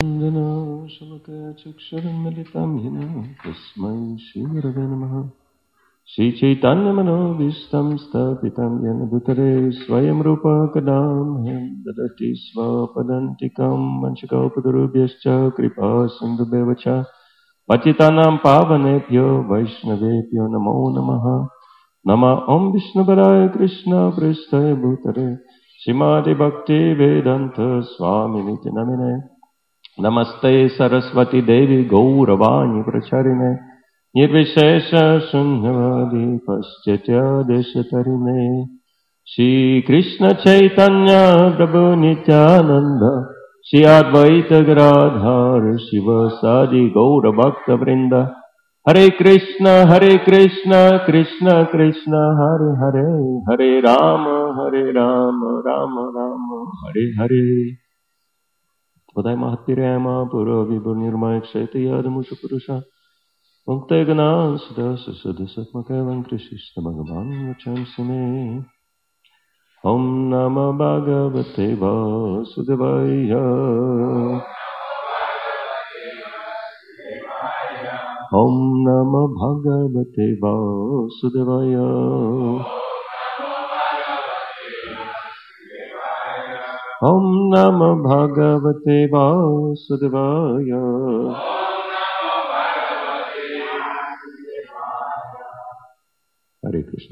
ज्ञानाञ्जनो शमकचक्षुरुन्मिलितं येन तस्मै श्रीगुरवे नमः। श्रीचैतन्यमनोभीष्टं स्थापितं येन भूतले स्वयं रूपा कदा मह्यं ददति स्वपदान्तिकं वंशकल्पतरुभ्यश्च कृपा सिन्धुभ्यः च पतितानां पावनेभ्यो वैष्णवेभ्यो नमो नमः। नमः ॐ विष्णुपदाय कृष्णप्रेष्ठाय भूतले श्रीमते भक्तिवेदान्त स्वामिनिति नमिने। नमस्ते सरस्वती देवी गौरवाणी प्रचारिणे निर्विशेष शून्यवादी पश्चात्य देशतरिणे। श्री कृष्ण चैतन्य प्रभु नित्यानंद श्री अद्वैत गदाधर शिव सादि गौर भक्त वृंद। हरे कृष्ण कृष्ण कृष्ण हरे हरे, हरे Ram Ram Ram Hare Hare. Podai Mahatirama Pura Vibur Nirmaya Kshaiti Yadamusha Purusha Mukta Ganan Sudasa Sudasatmakavan Krishishta Bhagavan Vacham Sime. Om Nama Bhagavate Vasudevaya, Om Nama Bhagavate Vasudevaya, Om Namah Bhagavate Vasudevaya. Hare Krishna.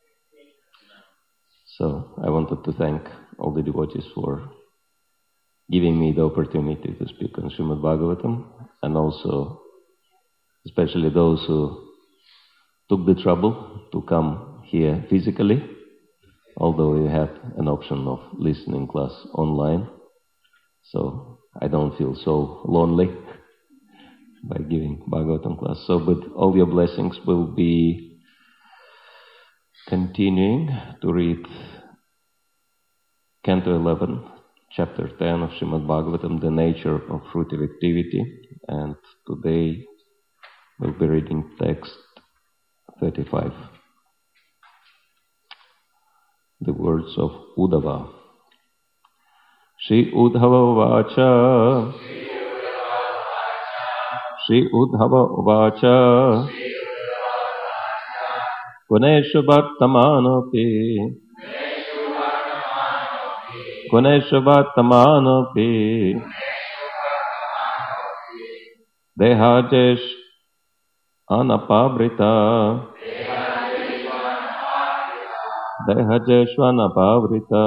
So, I wanted to thank all the devotees for giving me the opportunity to speak on Srimad Bhagavatam, and also especially those who took the trouble to come here physically, although we had an option of listening class online. So I don't feel so lonely by giving Bhagavatam class. So with all your blessings, we'll be continuing to read Canto 11, Chapter 10 of Srimad Bhagavatam, The Nature of Fruitive Activity. And today we'll be reading text 35. The words of Uddhava. Shri Uddhava Vacha, Shri Uddhava Vacha, Guneshu Bhattamanopi, Guneshu Bhattamanopi, Dehajesh Anapavrita, Dehajesh Anapavrita,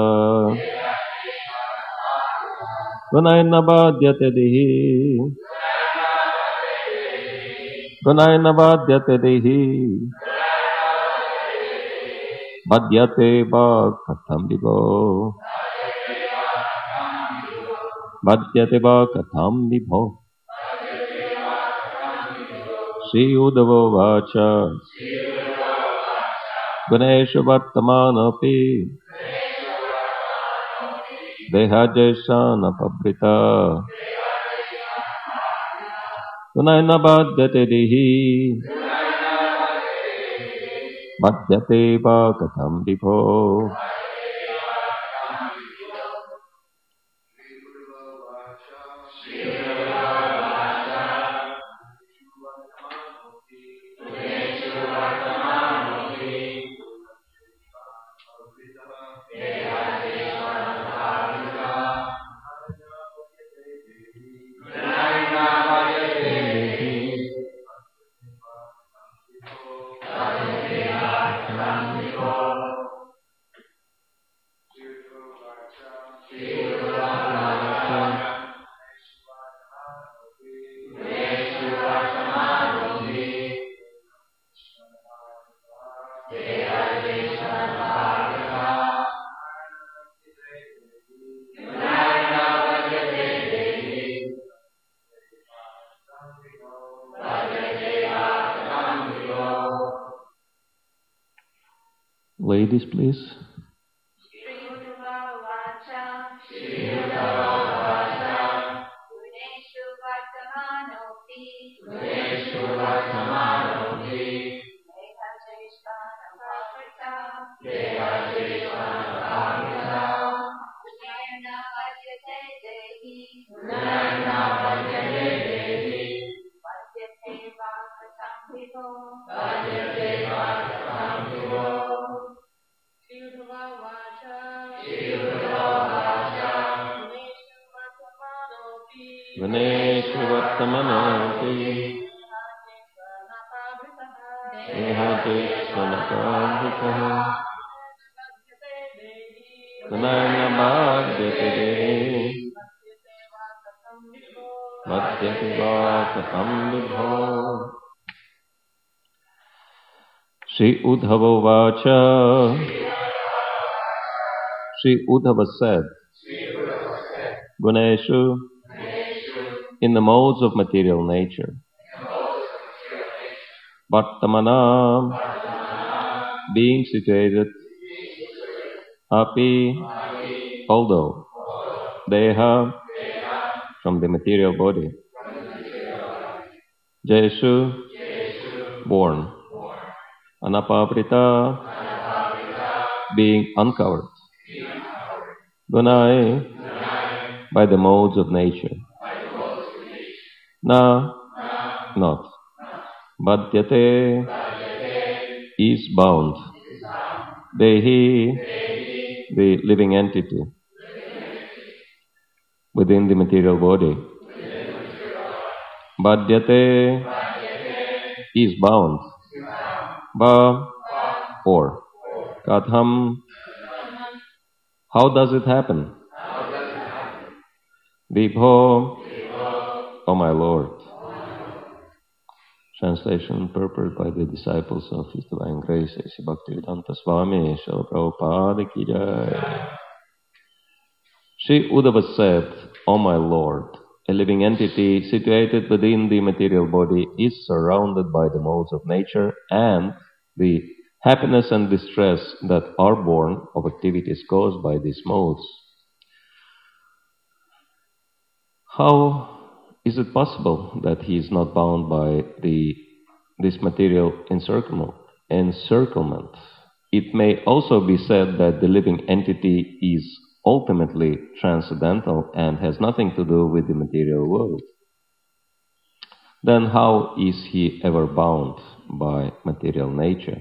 Gunaina Bhadyate Dihi, Gunaina Bhadyate Dihi, Bhadyate Va Katham Vibho, Bhadyate Va Katham Vibho. Shri Uddhava Vacha, Guneshu Vartamanopi, Dehajeshana Pabrita, Gunaina Bhadyate Dihi, Bhadyate Va Katham Vibho. Ladies, please. Ganesha Vartamanati Nehate Svanakadhikaha Ganana Bhagyate Madhyate Vakatam Vidho. Sri Uddhava Vacha. Sri Uddhava said, Ganesha, in the modes of material nature, Vartamana, being situated, Api, although, Deha, from the material body, Jeshu, born, Anapavrita, being uncovered, Gunai, by the modes of nature, Na, not, Badhyate, is bound, Dehi, the living entity, within the material body, Badhyate, is bound, Ba, or, Katham, how does it happen? Vibho, O my Lord. Translation purport by the disciples of His Divine Grace, A.C. Bhaktivedanta Swami, Srila Prabhupada Ki Jai. Sri Uddhava said, O my Lord, a living entity situated within the material body is surrounded by the modes of nature, and the happiness and distress that are born of activities caused by these modes. How is it possible that he is not bound by this material encirclement? It may also be said that the living entity is ultimately transcendental and has nothing to do with the material world. Then how is he ever bound by material nature?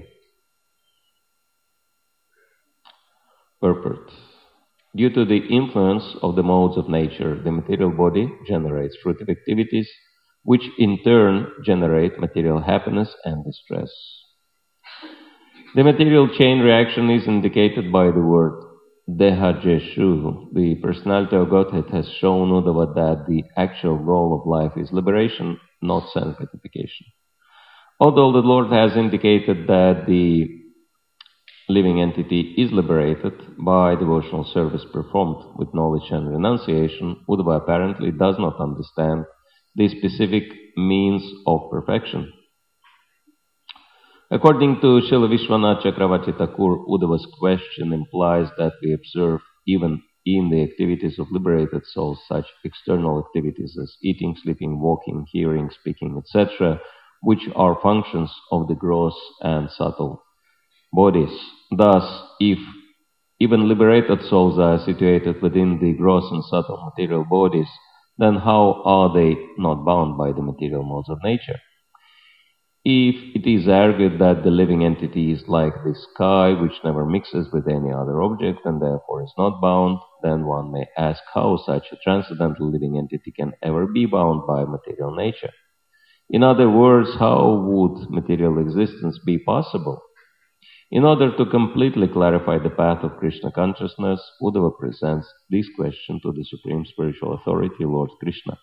Purport. Due to the influence of the modes of nature, the material body generates fruitive activities, which in turn generate material happiness and distress. The material chain reaction is indicated by the word Dehajeshu. The personality of Godhead has shown Uddhava that the actual goal of life is liberation, not self-gratification. Although the Lord has indicated that the living entity is liberated by devotional service performed with knowledge and renunciation, Uddhava apparently does not understand the specific means of perfection. According to Srila Vishwanath Chakravarti Thakur, Uddhava's question implies that we observe even in the activities of liberated souls such external activities as eating, sleeping, walking, hearing, speaking, etc., which are functions of the gross and subtle bodies. Thus, if even liberated souls are situated within the gross and subtle material bodies, then how are they not bound by the material modes of nature? If it is argued that the living entity is like the sky, which never mixes with any other object and therefore is not bound, then one may ask how such a transcendental living entity can ever be bound by material nature. In other words, how would material existence be possible? In order to completely clarify the path of Krishna consciousness, Uddhava presents this question to the Supreme Spiritual Authority, Lord Krishna.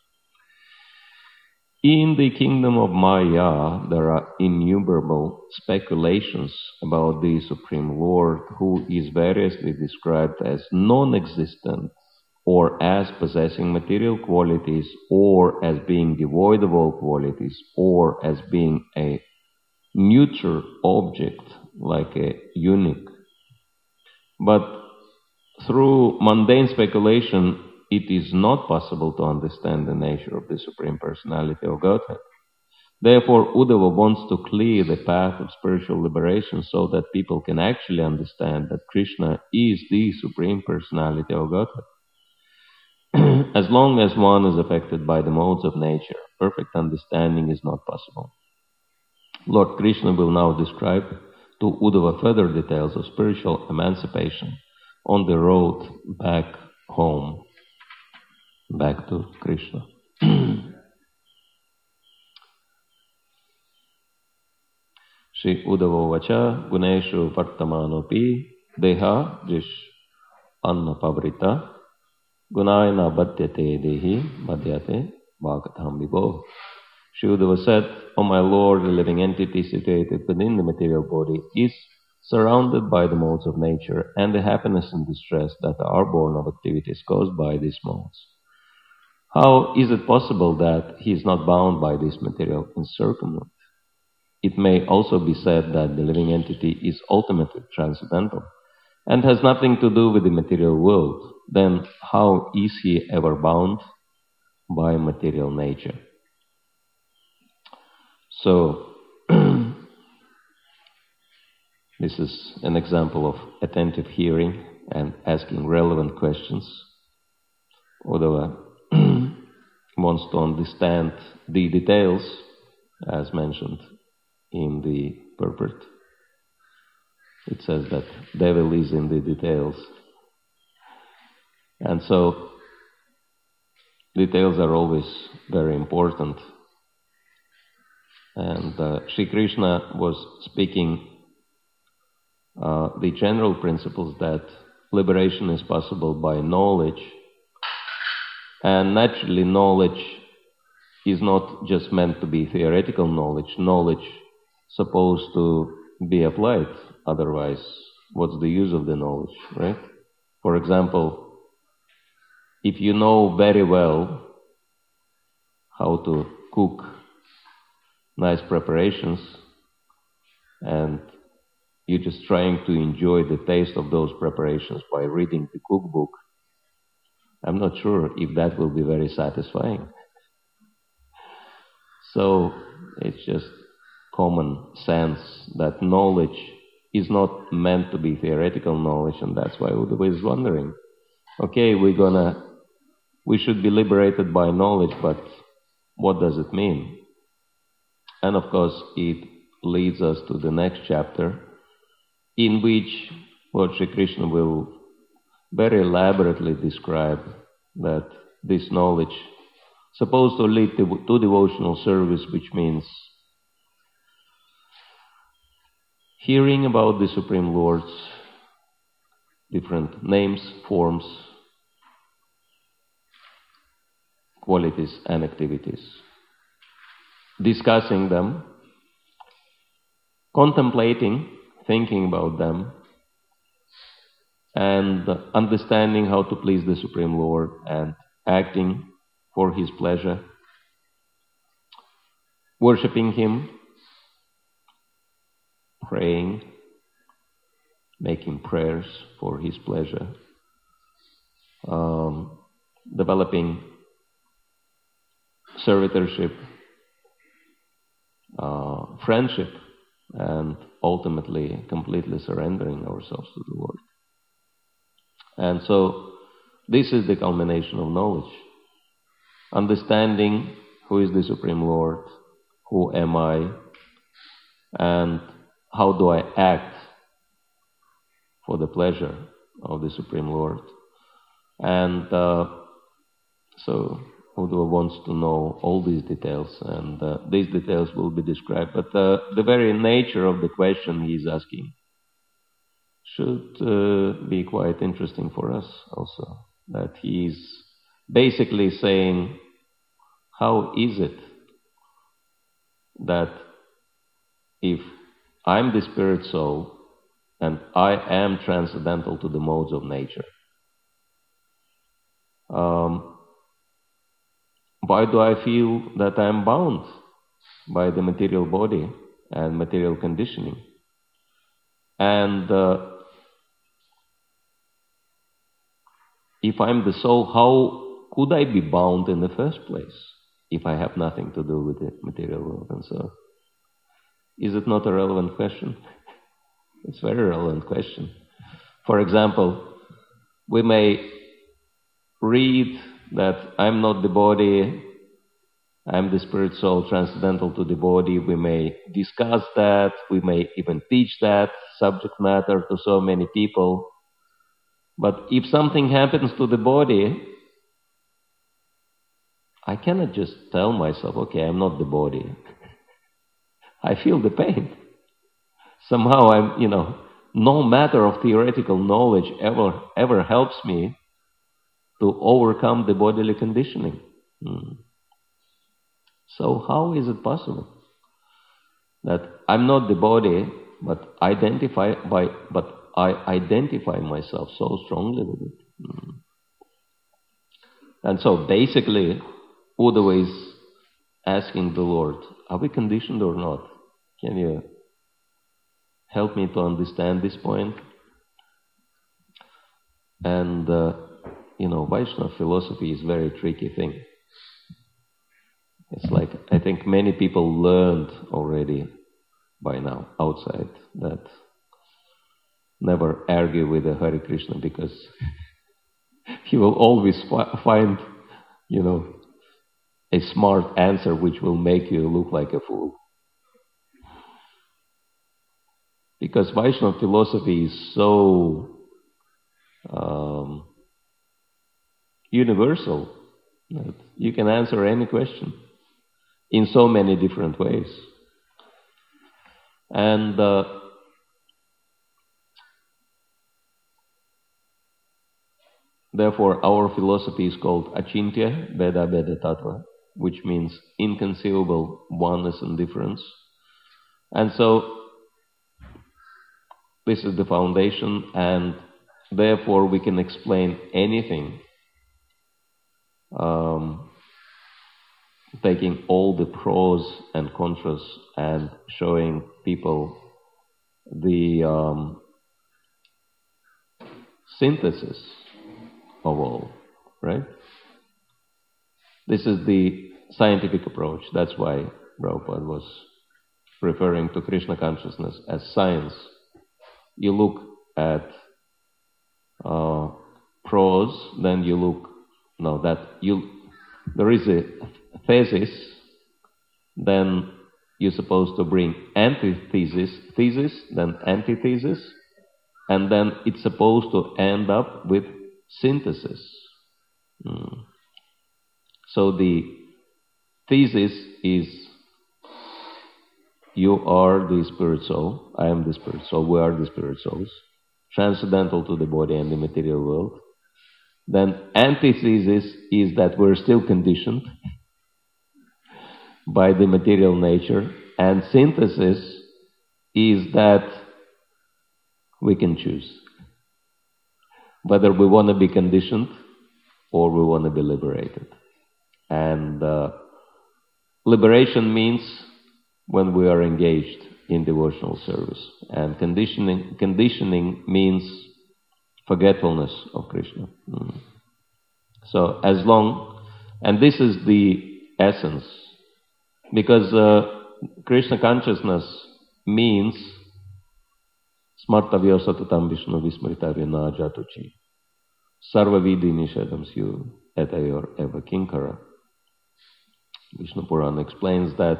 In the kingdom of Maya, there are innumerable speculations about the Supreme Lord, who is variously described as non-existent, or as possessing material qualities, or as being devoid of all qualities, or as being a neuter object, like a eunuch. But through mundane speculation, it is not possible to understand the nature of the Supreme Personality of Godhead. Therefore, Uddhava wants to clear the path of spiritual liberation so that people can actually understand that Krishna is the Supreme Personality of Godhead. As long as one is affected by the modes of nature, perfect understanding is not possible. Lord Krishna will now describe to Uddhava further details of spiritual emancipation on the road back home. Back to Krishna. Shri Uddhava Vacha Guneshu Vartamanopi Deha Jish Anna Pavrita Gunayana Bhatyate Dehi Madhyate Bhagatam Vibho. Shri Uddhava said, O my Lord, the living entity situated within the material body is surrounded by the modes of nature, and the happiness and distress that are born of activities caused by these modes. How is it possible that he is not bound by this material encirclement? It may also be said that the living entity is ultimately transcendental and has nothing to do with the material world. Then how is he ever bound by material nature? So, this is an example of attentive hearing and asking relevant questions. Uddhava wants to understand the details, as mentioned in the purport. It says that devil is in the details. And so, details are always very important. And Sri Krishna was speaking the general principles that liberation is possible by knowledge. And naturally, knowledge is not just meant to be theoretical knowledge. Knowledge supposed to be applied. Otherwise, what's the use of the knowledge, right? For example, if you know very well how to cook nice preparations and you're just trying to enjoy the taste of those preparations by reading the cookbook, I'm not sure if that will be very satisfying. So it's just common sense that knowledge is not meant to be theoretical knowledge, and that's why Uddhava is wondering, okay, we should be liberated by knowledge, but what does it mean? And of course, it leads us to the next chapter, in which Lord Shri Krishna will very elaborately describe that this knowledge supposed to lead to devotional service, which means hearing about the Supreme Lord's different names, forms, qualities and activities, discussing them, contemplating, thinking about them, and understanding how to please the Supreme Lord and acting for His pleasure, worshipping Him, praying, making prayers for His pleasure, developing servitorship, friendship, and ultimately completely surrendering ourselves to the Lord. And so this is the culmination of knowledge. Understanding who is the Supreme Lord, who am I, and how do I act for the pleasure of the Supreme Lord. And so Uddhava wants to know all these details, and these details will be described. But the very nature of the question he is asking should be quite interesting for us also. That he is basically saying, how is it that if I'm the spirit soul and I am transcendental to the modes of nature, why do I feel that I'm bound by the material body and material conditioning? And if I'm the soul, how could I be bound in the first place if I have nothing to do with the material world? And so, is it not a relevant question? It's a very relevant question. For example, we may read that I'm not the body, I'm the spirit soul transcendental to the body. We may discuss that, we may even teach that subject matter to so many people. But if something happens to the body, I cannot just tell myself, okay, I'm not the body. I feel the pain. Somehow no matter of theoretical knowledge ever helps me to overcome the bodily conditioning. So how is it possible that I'm not the body, but I identify myself so strongly with it? And so basically, Uddhava is asking the Lord, are we conditioned or not? Can you help me to understand this point? And, Vaishnava philosophy is a very tricky thing. It's like, I think many people learned already by now, outside, that never argue with a Hare Krishna, because he will always find, a smart answer which will make you look like a fool. Because Vaishnava philosophy is so universal that you can answer any question in so many different ways. And therefore our philosophy is called Achintya Veda Veda Tattva, which means inconceivable oneness and difference. And so this is the foundation, and therefore we can explain anything, taking all the pros and contras and showing people the synthesis of all, right? This is the scientific approach. That's why Prabhupada was referring to Krishna consciousness as science. You look at pros, then you look, there is a thesis, then you're supposed to bring antithesis, thesis, then antithesis, and then it's supposed to end up with synthesis. So the thesis is, you are the spirit soul, I am the spirit soul, we are the spirit souls, transcendental to the body and the material world. Then antithesis is that we're still conditioned by the material nature, and synthesis is that we can choose whether we want to be conditioned or we want to be liberated. And liberation means when we are engaged in devotional service, and conditioning means forgetfulness of Krishna. So as long, and this is the essence, because Krishna consciousness means smartavya satatam Vishnu vismritavya na jatuchi sarva vidhi nishedam syu etayor eva kinkara. Vishnu Purana explains that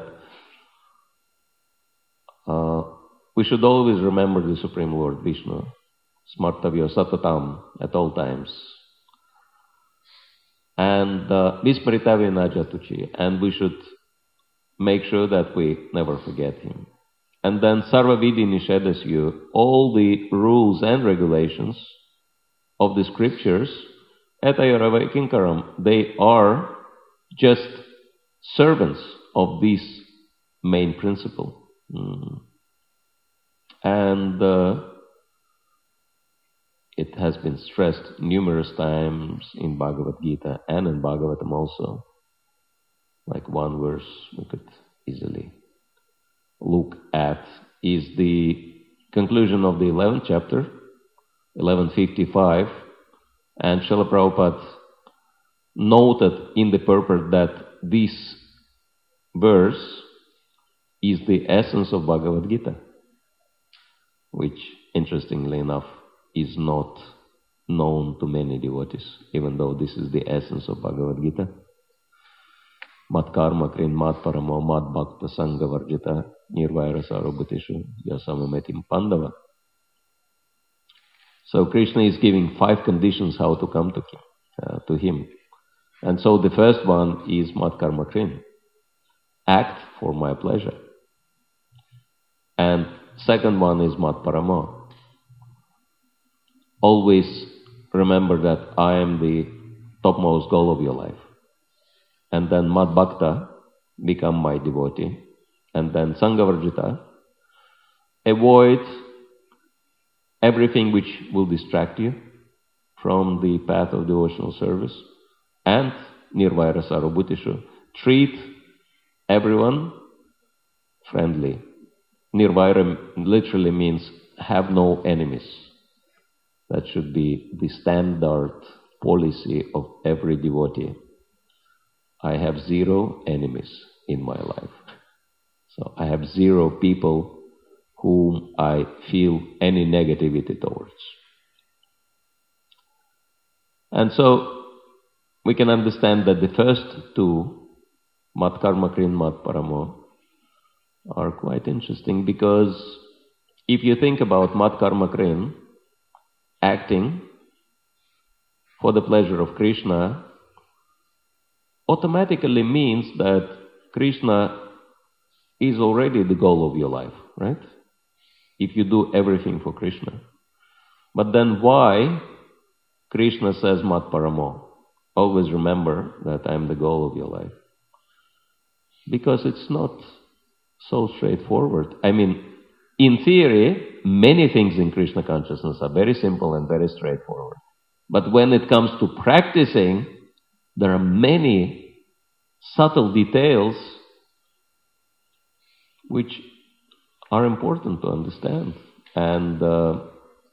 we should always remember the Supreme Lord Vishnu, smartavya satatam, at all times, and vismritavya na jatuchi, and we should make sure that we never forget him. And then sarva vidhi nishedasyu, all the rules and regulations of the scriptures, etayorava kinkaram, they are just servants of this main principle. And it has been stressed numerous times in Bhagavad Gita and in Bhagavatam also. Like one verse we could easily look at is the conclusion of the 11th chapter, 1155, and Srila Prabhupada noted in the purport that this verse is the essence of Bhagavad Gita, which, interestingly enough, is not known to many devotees, even though this is the essence of Bhagavad Gita. Mat karma krin mat paramo mat bhakta sangha varjita nirvaira sarobhutishu yasamametim pandava. So Krishna is giving 5 conditions how to come to him. And so the first one is Mat Karma Krin, act for my pleasure. And second one is Mat Paramo. Always remember that I am the topmost goal of your life. And then Mat Bhakta, become my devotee. And then Sanghavarjita, avoid everything which will distract you from the path of devotional service. And Nirvaira Sarvabhutishu, treat everyone friendly. Nirvaira literally means have no enemies. That should be the standard policy of every devotee. I have 0 enemies in my life. So I have 0 people whom I feel any negativity towards. And so we can understand that the first two, Mat Karma Krin, Mat Paramo, are quite interesting, because if you think about Mat Karma Krin, acting for the pleasure of Krishna, automatically means that Krishna is already the goal of your life, right? If you do everything for Krishna. But then why Krishna says Mat Paramo? Always remember that I am the goal of your life. Because it's not so straightforward. I mean, in theory, many things in Krishna consciousness are very simple and very straightforward. But when it comes to practicing, there are many subtle details which are important to understand. And the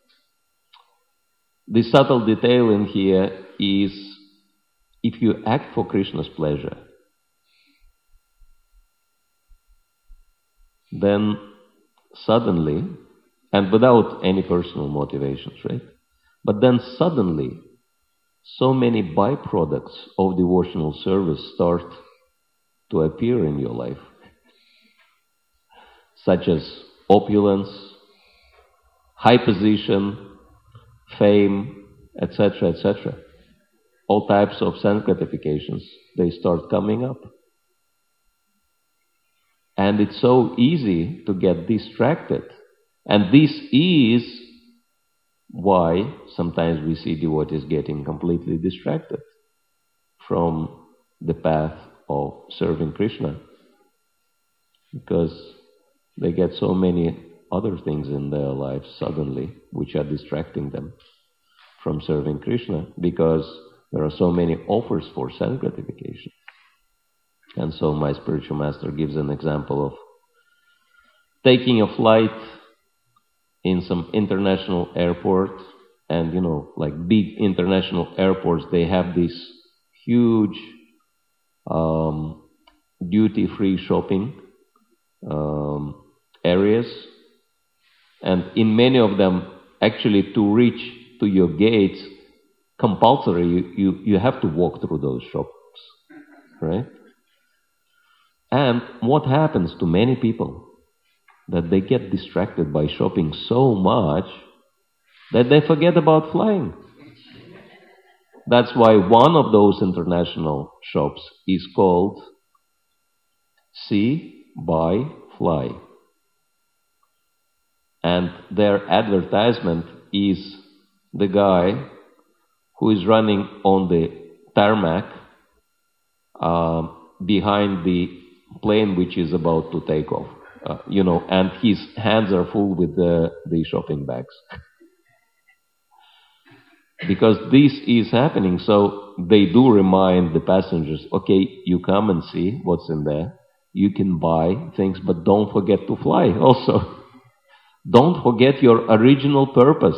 subtle detail in here is, if you act for Krishna's pleasure, then suddenly, and without any personal motivations, right? But then suddenly, so many byproducts of devotional service start to appear in your life, such as opulence, high position, fame, etc., etc. All types of sense gratifications, they start coming up. And it's so easy to get distracted. And this is why sometimes we see devotees getting completely distracted from the path of serving Krishna, because they get so many other things in their lives suddenly which are distracting them from serving Krishna, because there are so many offers for sense gratification. And so my spiritual master gives an example of taking a flight in some international airport, and like big international airports, they have these huge duty-free shopping areas, and in many of them, actually to reach to your gates, compulsory, you have to walk through those shops, right? And what happens to many people? That they get distracted by shopping so much that they forget about flying. That's why one of those international shops is called See, Buy, Fly. And their advertisement is the guy who is running on the tarmac behind the plane which is about to take off, and his hands are full with the shopping bags. Because this is happening, so they do remind the passengers, okay, you come and see what's in there, you can buy things, but don't forget to fly also. Don't forget your original purpose.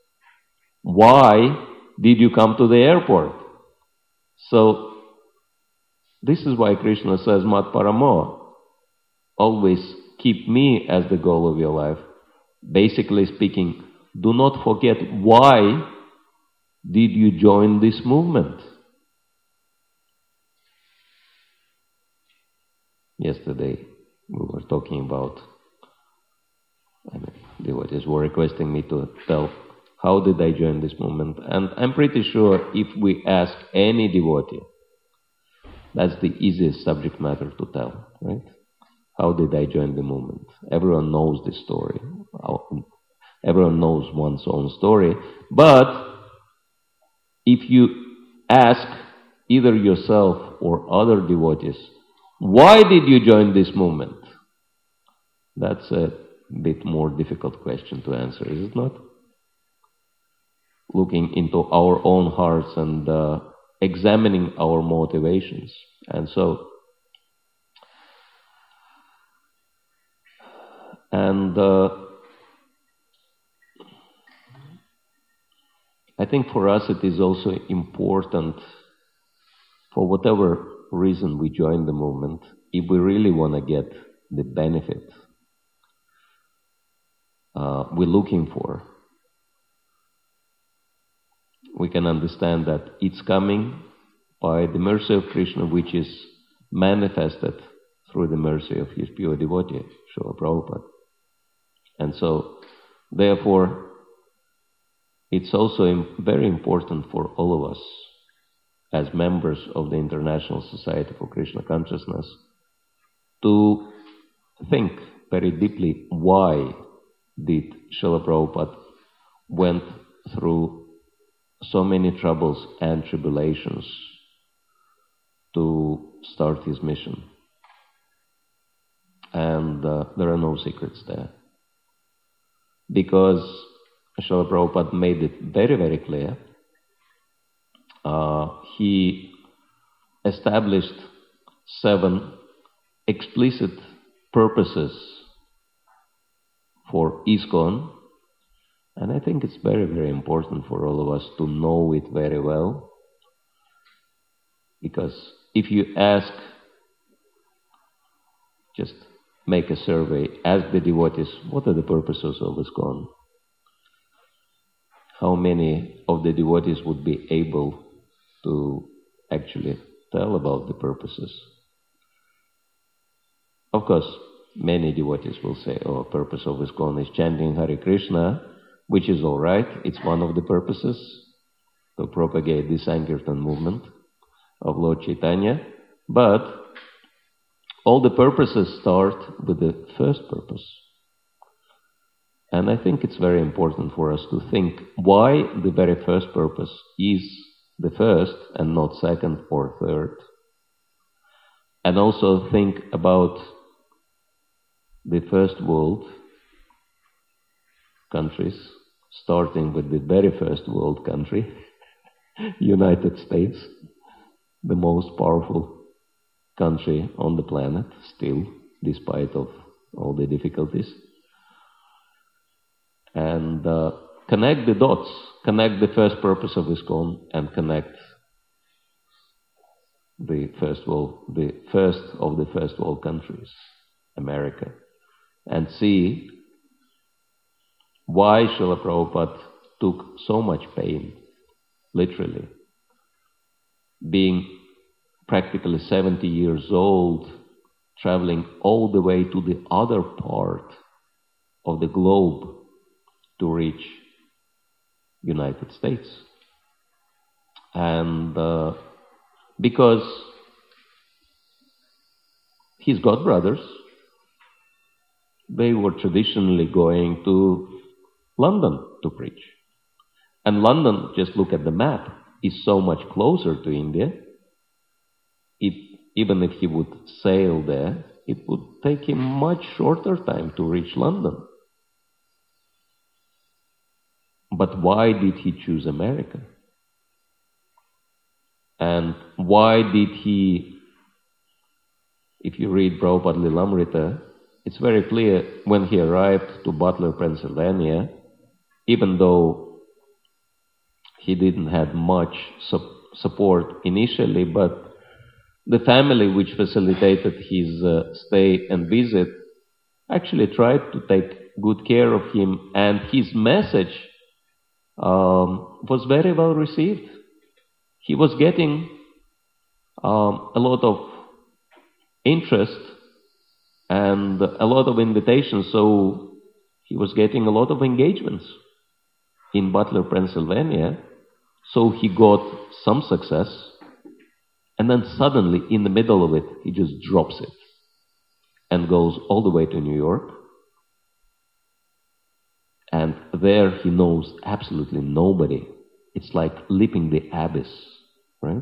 Why did you come to the airport? So, this is why Krishna says, Mat Paramo, always keep me as the goal of your life. Basically speaking, do not forget why did you join this movement. Yesterday we were talking about, devotees were requesting me to tell how did I join this movement. And I'm pretty sure if we ask any devotee, That's the easiest subject matter to tell, right? How did I join the movement? Everyone knows this story. Everyone knows one's own story. But if you ask either yourself or other devotees, why did you join this movement? That's a bit more difficult question to answer, is it not? Looking into our own hearts and examining our motivations. And so, I think for us it is also important, for whatever reason we join the movement, if we really want to get the benefit we're looking for, we can understand that it's coming by the mercy of Krishna, which is manifested through the mercy of his pure devotee, Srila Prabhupada. And so, therefore, it's also very important for all of us, as members of the International Society for Krishna Consciousness, to think very deeply why did Srila Prabhupada went through so many troubles and tribulations to start his mission. And there are no secrets there. Because Srila Prabhupada made it very, very clear. He established 7 explicit purposes for ISKCON, and I think it's very, very important for all of us to know it very well, because if you ask, just make a survey, ask the devotees, what are the purposes of ISKCON? How many of the devotees would be able to actually tell about the purposes? Of course, many devotees will say, oh, purpose of ISKCON is chanting Hare Krishna, which is all right. It's one of the purposes, to propagate the Sankirtan movement of Lord Chaitanya. But all the purposes start with the first purpose. And I think it's very important for us to think why the very first purpose is the first and not second or third. And also think about the first world countries, starting with the very first world country, United States, the most powerful country on the planet still, despite of all the difficulties. And connect the dots, connect the first purpose of ISKCON and connect the first of the first world countries, America, and see why Srila Prabhupada took so much pain, literally, being practically 70 years old, traveling all the way to the other part of the globe to reach United States. And because his godbrothers, they were traditionally going to London to preach. And London, just look at the map, is so much closer to India. Even if he would sail there, it would take him much shorter time to reach London. But why did he choose America? And why did he, if you read Prabhupada Lilamrita, it's very clear when he arrived to Butler, Pennsylvania, even though he didn't have much support initially, but the family which facilitated his stay and visit actually tried to take good care of him, and his message was very well received. He was getting a lot of interest and a lot of invitations, so he was getting a lot of engagements in Butler, Pennsylvania, so he got some success. And then suddenly, in the middle of it, he just drops it and goes all the way to New York. And there he knows absolutely nobody. It's like leaping the abyss, right?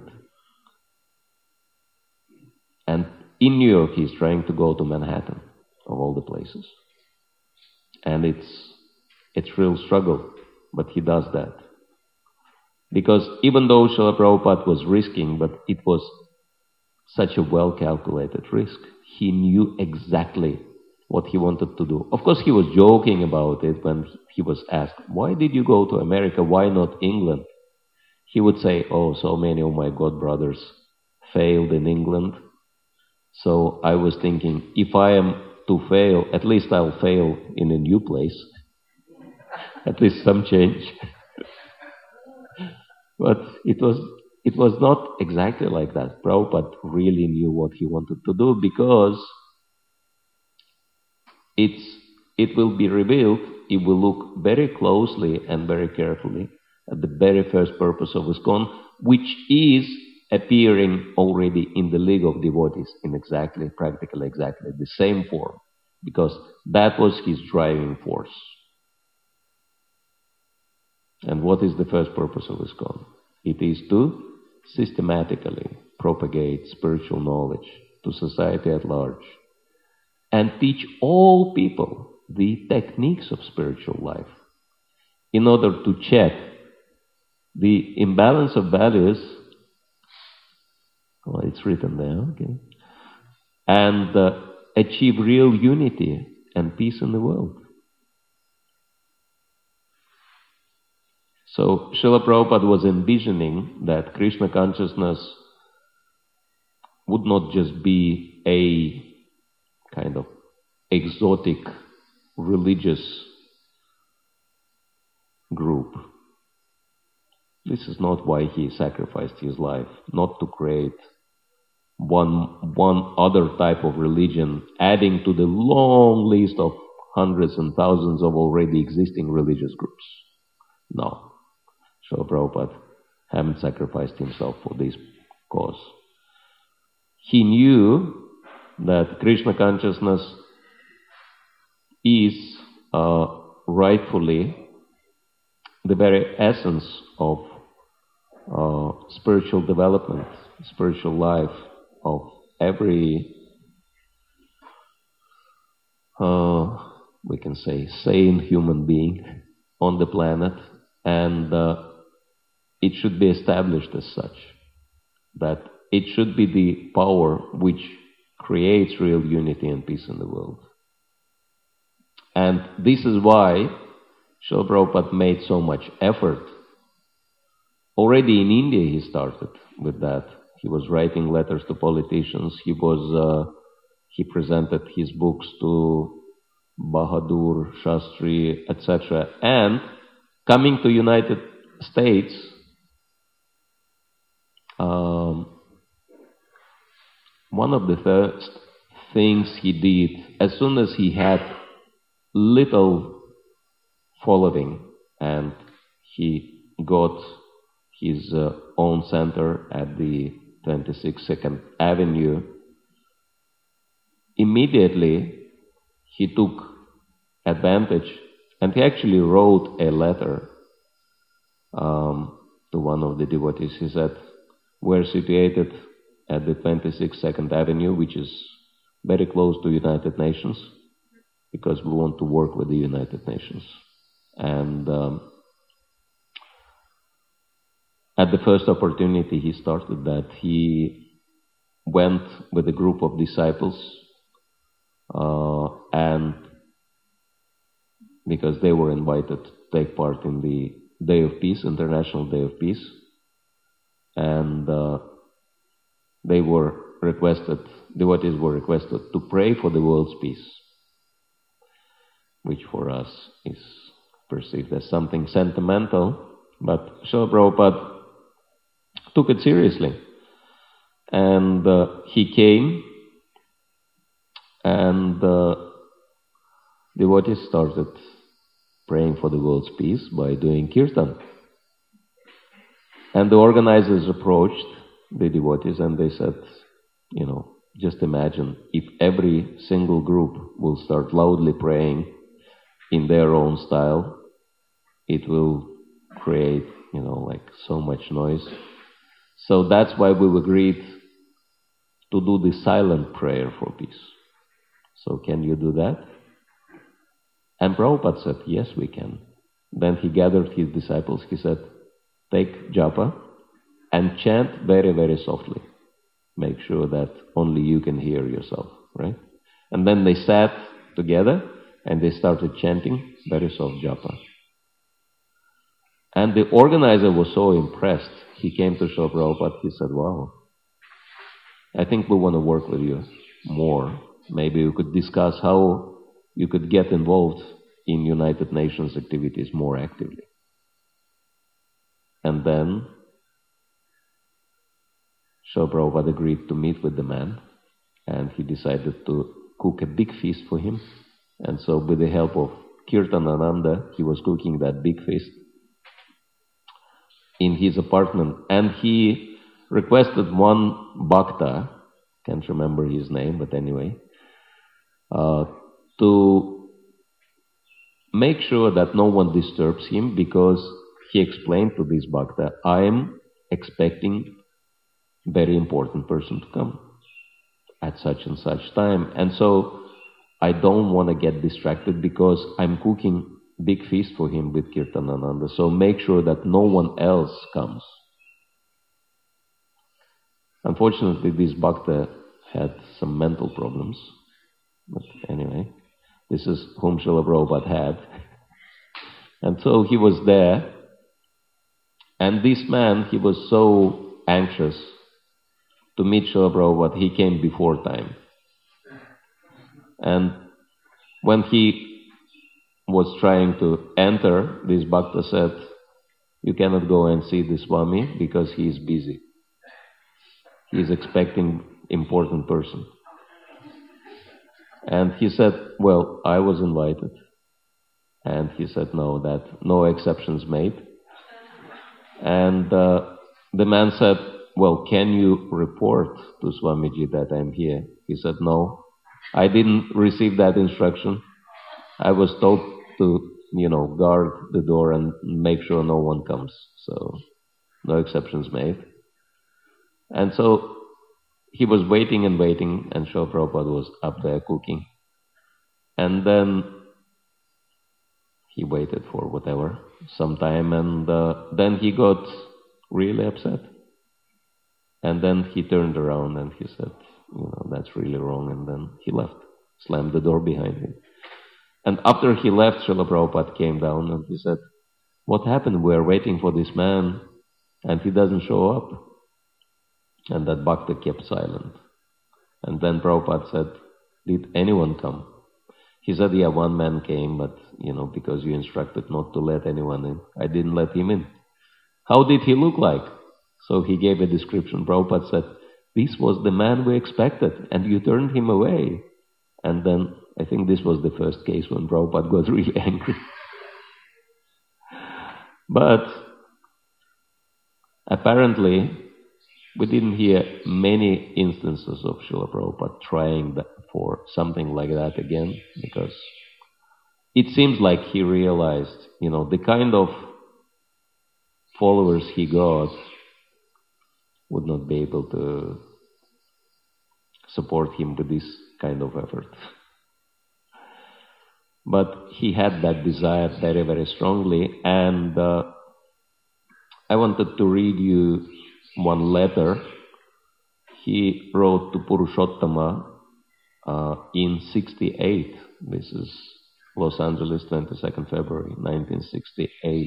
And in New York, he's trying to go to Manhattan, of all the places. And it's real struggle, but he does that. Because even though Srila Prabhupada was risking, but it was such a well-calculated risk, he knew exactly what he wanted to do. Of course, he was joking about it when he was asked, why did you go to America? Why not England? He would say, oh, so many of my god brothers failed in England. So I was thinking, if I am to fail, at least I'll fail in a new place. At least some change. But it was not exactly like that. Prabhupada really knew what he wanted to do, because it will be revealed, it will look very closely and very carefully at the very first purpose of ISKCON, which is appearing already in the League of Devotees in practically exactly the same form, because that was his driving force. And what is the first purpose of ISKCON? It is to systematically propagate spiritual knowledge to society at large and teach all people the techniques of spiritual life in order to check the imbalance of values. Oh, it's written there, okay. And achieve real unity and peace in the world. So Srila Prabhupada was envisioning that Krishna consciousness would not just be a kind of exotic religious group. This is not why he sacrificed his life, not to create one other type of religion, adding to the long list of hundreds and thousands of already existing religious groups. No. Srila Prabhupada hadn't sacrificed himself for this cause. He knew that Krishna consciousness is rightfully the very essence of spiritual development, spiritual life of every, we can say, sane human being on the planet, and it should be established as such, that it should be the power which creates real unity and peace in the world. And this is why Srila Prabhupada made so much effort. Already in India he started with that. He was writing letters to politicians. He presented his books to Bahadur, Shastri, etc. And coming to United States, one of the first things he did, as soon as he had little following and he got his own center at the 26th 2nd Avenue, immediately he took advantage and he actually wrote a letter to one of the devotees. He said, we're situated at the 26th 2nd Avenue, which is very close to United Nations, because we want to work with the United Nations. And at the first opportunity he started that. He went with a group of disciples, and because they were invited to take part in the Day of Peace, International Day of Peace, and devotees were requested to pray for the world's peace, which for us is perceived as something sentimental, but Srila Prabhupada took it seriously. And he came, and devotees started praying for the world's peace by doing kirtan. And the organizers approached the devotees, and they said, just imagine if every single group will start loudly praying in their own style, it will create, so much noise. So that's why we've agreed to do the silent prayer for peace. So can you do that? And Prabhupada said, yes, we can. Then he gathered his disciples. He said, take japa and chant very, very softly. Make sure that only you can hear yourself, right? And then they sat together and they started chanting very soft japa. And the organizer was so impressed. He came to Srila Prabhupada. He said, wow, I think we want to work with you more. Maybe we could discuss how you could get involved in United Nations activities more actively. And then Srila Prabhupada agreed to meet with the man, and he decided to cook a big feast for him. And so with the help of Kirtanananda, he was cooking that big feast in his apartment. And he requested one bhakta, can't remember his name, but anyway, to make sure that no one disturbs him, because he explained to this bhakta, I am expecting very important person to come at such and such time. And so I don't want to get distracted because I'm cooking big feast for him with Kirtanananda. So make sure that no one else comes. Unfortunately, this bhakta had some mental problems. But anyway, this is whom Srila Prabhupada had. And so he was there. And this man, he was so anxious to meet Srila Prabhupada, he came before time. And when he was trying to enter, this bhakta said, you cannot go and see the Swami because he is busy. He is expecting important person. And he said, well, I was invited. And he said, no, that no exceptions made. And the man said, well, can you report to Swamiji that I'm here? He said, no, I didn't receive that instruction. I was told to, guard the door and make sure no one comes. So, no exceptions made. And so, he was waiting and waiting, and Srila Prabhupada was up there cooking. And then he waited for whatever, some time, and then he got really upset. And then he turned around and he said, that's really wrong. And then he left, slammed the door behind him. And after he left, Srila Prabhupada came down and he said, what happened? We are waiting for this man and he doesn't show up. And that bhakta kept silent. And then Prabhupada said, did anyone come? He said, yeah, one man came, but, because you instructed not to let anyone in, I didn't let him in. How did he look like? So he gave a description. Prabhupada said, this was the man we expected, and you turned him away. And then I think this was the first case when Prabhupada got really angry. But apparently, we didn't hear many instances of Srila Prabhupada trying for something like that again, because it seems like he realized, the kind of followers he got would not be able to support him with this kind of effort. But he had that desire very, very strongly, and I wanted to read you one letter he wrote to Purushottama in 1968. This is Los Angeles, 22nd February, 1968.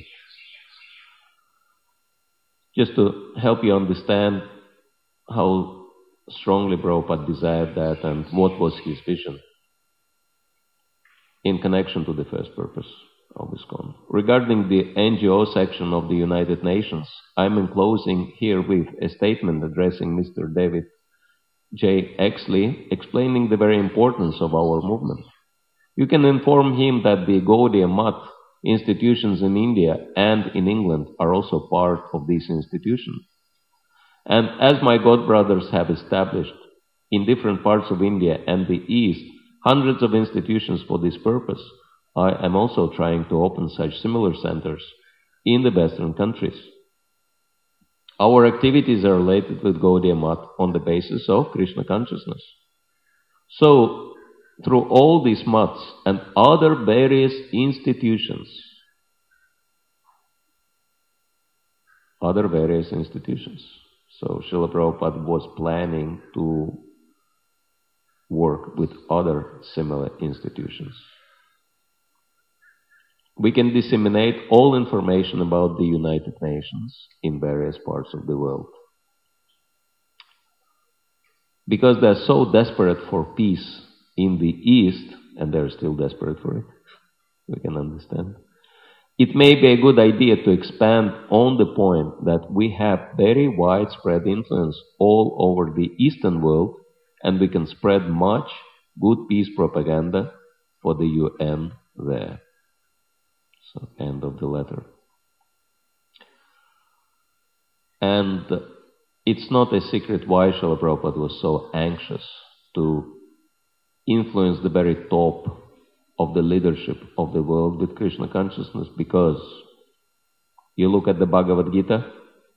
Just to help you understand how strongly Prabhupada desired that and what was his vision in connection to the first purpose of ISKCON. Regarding the NGO section of the United Nations, I'm enclosing herewith a statement addressing Mr. David J. Exley, explaining the very importance of our movement. You can inform him that the Gaudiya Math institutions in India and in England are also part of this institution. And as my godbrothers have established in different parts of India and the East hundreds of institutions for this purpose, I am also trying to open such similar centers in the Western countries. Our activities are related with Gaudiya Math on the basis of Krishna consciousness. So, through all these maths and other various institutions, so Srila Prabhupada was planning to work with other similar institutions. We can disseminate all information about the United Nations in various parts of the world. Because they're so desperate for peace in the East, and they're still desperate for it, we can understand. It may be a good idea to expand on the point that we have very widespread influence all over the Eastern world, and we can spread much good peace propaganda for the UN there. So, end of the letter. And it's not a secret why Srila Prabhupada was so anxious to influence the very top of the leadership of the world with Krishna consciousness, because you look at the Bhagavad Gita,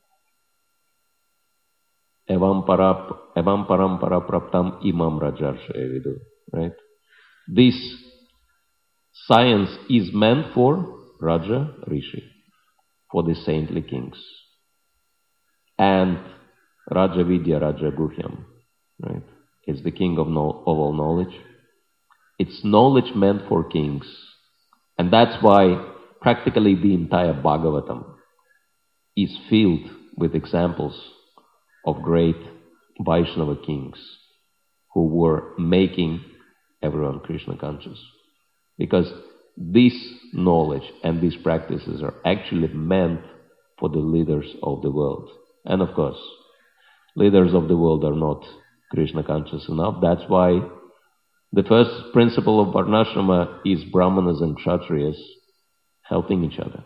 evam parampara praptam imam rajarshaya vidu, right? This science is meant for Raja Rishi, for the saintly kings. And Raja Vidya, Raja Guhyam, right? It's the king of all knowledge. It's knowledge meant for kings. And that's why practically the entire Bhagavatam is filled with examples of great Vaishnava kings who were making everyone Krishna conscious. Because this knowledge and these practices are actually meant for the leaders of the world. And of course, leaders of the world are not Krishna conscious enough. That's why the first principle of Varnashrama is Brahmanas and Kshatriyas helping each other.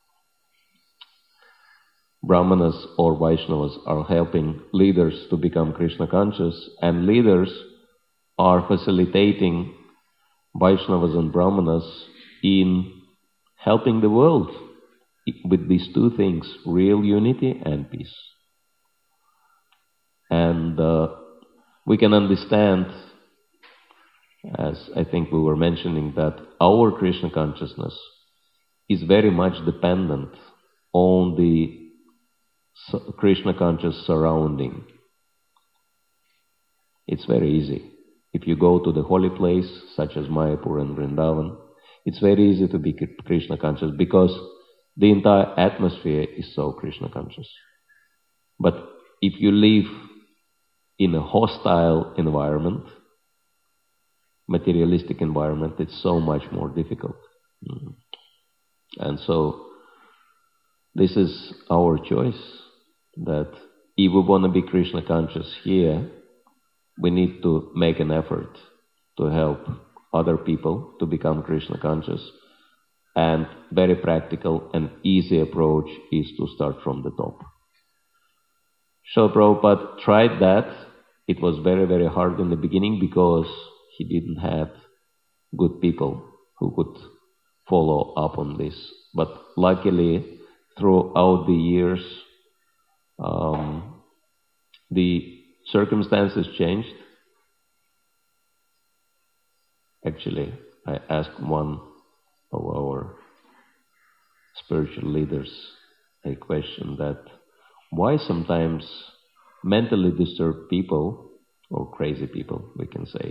Brahmanas or Vaishnavas are helping leaders to become Krishna conscious, and leaders are facilitating Vaishnavas and Brahmanas in helping the world with these two things, real unity and peace. And we can understand, as I think we were mentioning, that our Krishna consciousness is very much dependent on the Krishna conscious surrounding. It's very easy. If you go to the holy place, such as Mayapur and Vrindavan, it's very easy to be Krishna conscious because the entire atmosphere is so Krishna conscious. But if you live in a hostile environment, materialistic environment, it's so much more difficult. And so, this is our choice, that if we want to be Krishna conscious here, we need to make an effort to help other people to become Krishna conscious. And very practical and easy approach is to start from the top. Srila Prabhupada tried that. It was very, very hard in the beginning because he didn't have good people who could follow up on this. But luckily, throughout the years, the circumstances changed. Actually, I asked one of our spiritual leaders a question that why sometimes mentally disturbed people, or crazy people, we can say,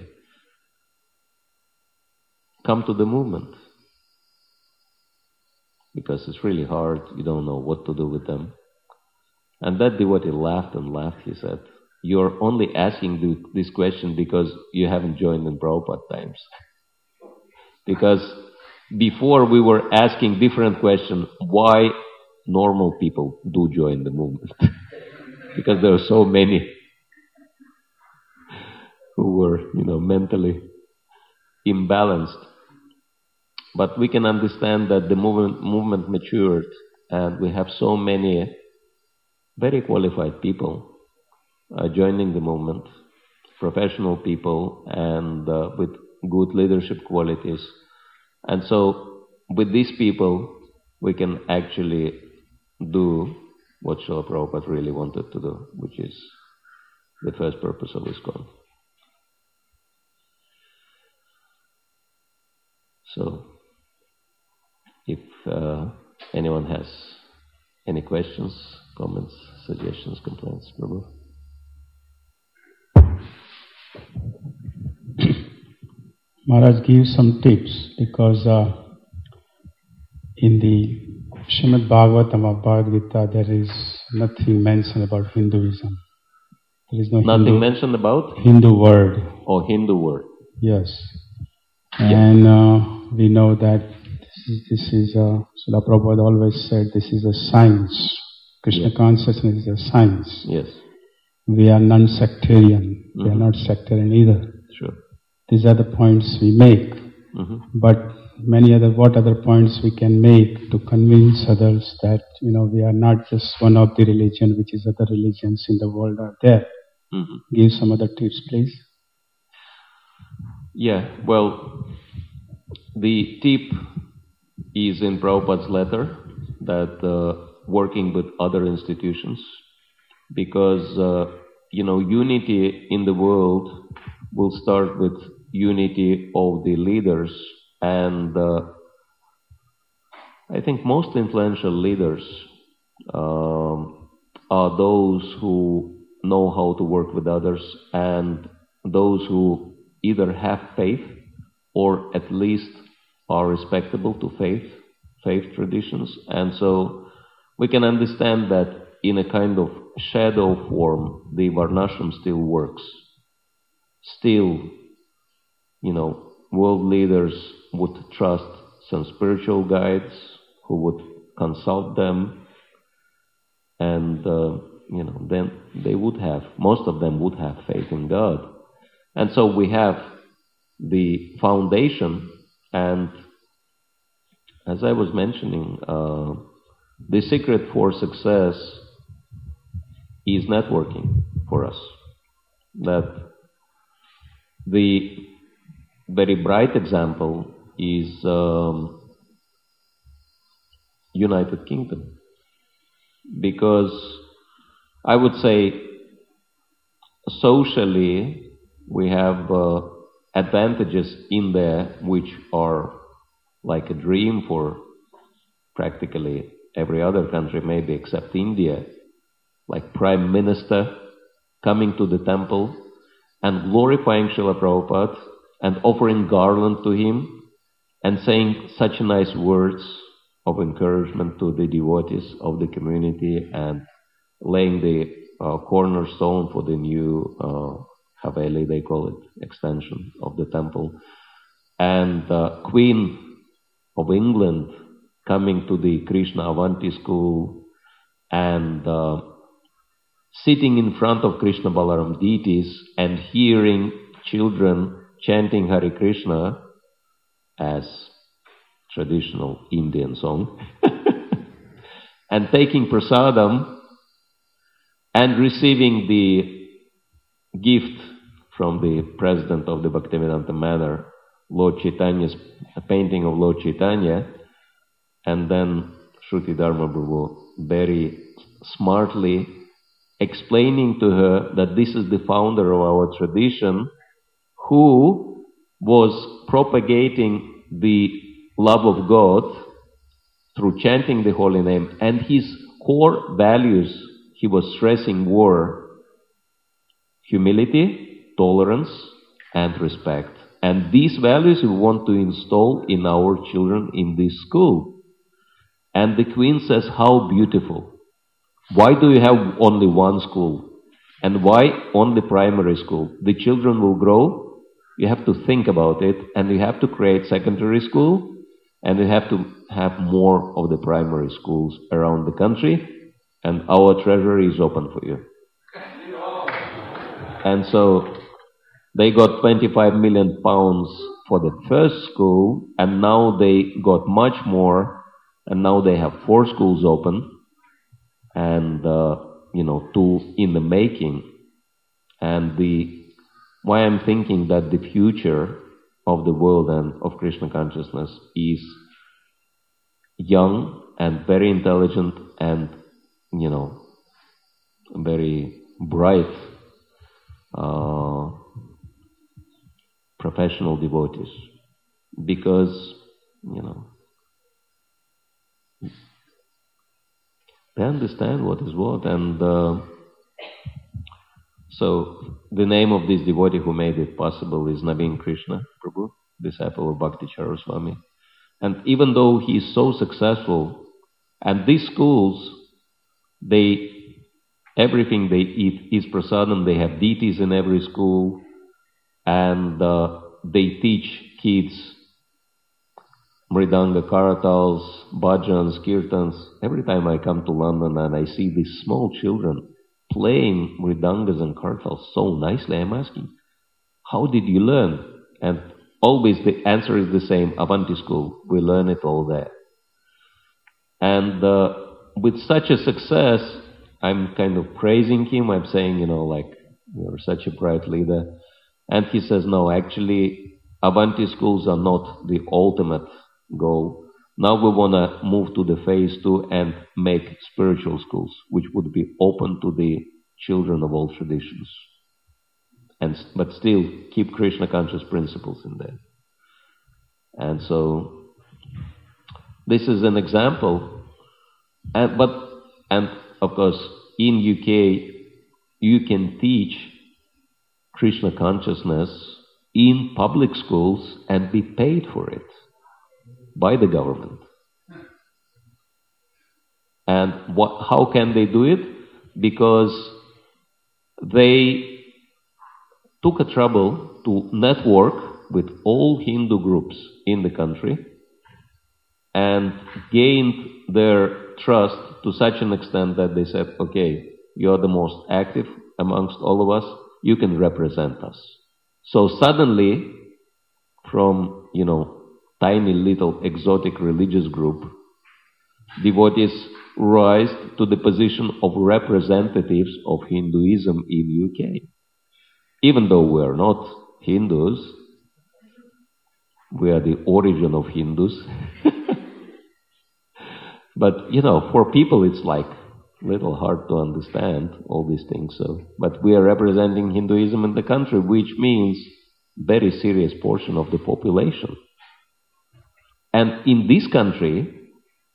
come to the movement. Because it's really hard, you don't know what to do with them. And that devotee laughed and laughed. He said, "You're only asking this question because you haven't joined in Prabhupada times." Because before we were asking different questions, why normal people do join the movement. Because there are so many who were, mentally imbalanced. But we can understand that the movement matured, and we have so many very qualified people joining the movement, professional people and with good leadership qualities. And so with these people, we can actually do what Srila Prabhupada really wanted to do, which is the first purpose of ISKCON. So, if anyone has any questions, comments, suggestions, complaints, Prabhu? Maharaj gives some tips because in the Srimad Bhagavatam or Bhagavad Gita there is nothing mentioned about Hinduism. There is no nothing mentioned about? Hindu word. Oh, Hindu word. Yes. And we know that this is Srila Prabhupada always said this is a science. Krishna consciousness is a science. Yes. We are non-sectarian. We are not sectarian either. Sure. These are the points we make. But what other points we can make to convince others that, we are not just one of the religion, which is other religions in the world are there. Give some other tips, please. Yeah, well, the tip is in Prabhupada's letter that working with other institutions, because, unity in the world will start with unity of the leaders, and I think most influential leaders are those who know how to work with others and those who either have faith or at least are respectable to faith traditions. And so we can understand that in a kind of shadow form, the Varnashram still works. Still, world leaders would trust some spiritual guides who would consult them, and, then they would have, most of them would have faith in God. And so we have the foundation, and as I was mentioning, the secret for success is networking for us. That the very bright example is United Kingdom, because I would say socially we have advantages in there which are like a dream for practically every other country, maybe except India, like Prime Minister coming to the temple and glorifying Srila Prabhupada and offering garland to him and saying such nice words of encouragement to the devotees of the community and laying the cornerstone for the new Haveli, they call it, extension of the temple. And Queen of England coming to the Krishna Avanti school and sitting in front of Krishna Balaram deities and hearing children chanting Hare Krishna as traditional Indian song and taking prasadam and receiving the gift from the president of the Bhaktivedanta Manor, Lord Chaitanya's painting of Lord Chaitanya, and then Shruti Dharma Prabhu very smartly explaining to her that this is the founder of our tradition who was propagating the love of God through chanting the holy name, and his core values he was stressing were humility, tolerance, and respect. And these values we want to install in our children in this school. And the Queen says, how beautiful. Why do you have only one school? And why only primary school? The children will grow. You have to think about it, and you have to create secondary school, and you have to have more of the primary schools around the country, and our treasury is open for you. And so they got 25 million pounds for the first school, and now they got much more, and now they have 4 schools open, and 2 in the making. And why I'm thinking that the future of the world and of Krishna consciousness is young and very intelligent and, very bright professional devotees. Because, they understand what is what. And so the name of this devotee who made it possible is Naveen Krishna Prabhu, disciple of Bhakti Charu Swami. And even though he is so successful, and these schools, everything they eat is prasadam, they have deities in every school, and they teach kids mridanga, karatals, bhajans, kirtans. Every time I come to London and I see these small children playing mridangas and karatals so nicely, I'm asking, how did you learn? And always the answer is the same, Avanti School. We learn it all there. And with such a success, I'm kind of praising him. I'm saying, you're such a bright leader. And he says, no, actually, Avanti schools are not the ultimate goal. Now we want to move to the phase 2 and make spiritual schools, which would be open to the children of all traditions. But still keep Krishna conscious principles in there. And so this is an example. And of course, in UK, you can teach Krishna consciousness in public schools and be paid for it by the government. And how can they do it? Because they took a trouble to network with all Hindu groups in the country and gained their trust to such an extent that they said, okay, you're the most active amongst all of us, you can represent us. So suddenly, from, tiny little exotic religious group, devotees rise to the position of representatives of Hinduism in UK. Even though we are not Hindus, we are the origin of Hindus. But, for people it's like a little hard to understand all these things. But we are representing Hinduism in the country, which means very serious portion of the population. And in this country,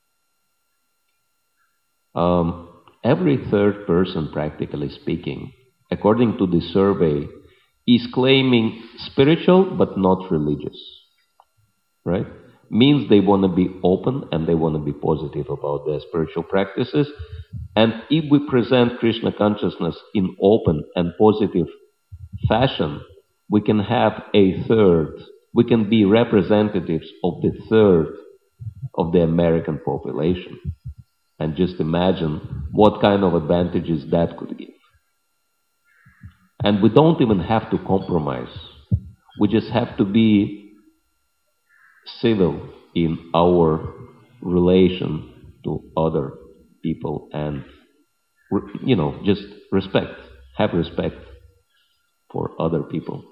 every third person, practically speaking, according to the survey, is claiming spiritual but not religious. Right? Means they want to be open and they want to be positive about their spiritual practices. And if we present Krishna consciousness in open and positive fashion, we can have a third. We can be representatives of the third of the American population. And just imagine what kind of advantages that could give. And we don't even have to compromise. We just have to be civil in our relation to other people and, just have respect for other people.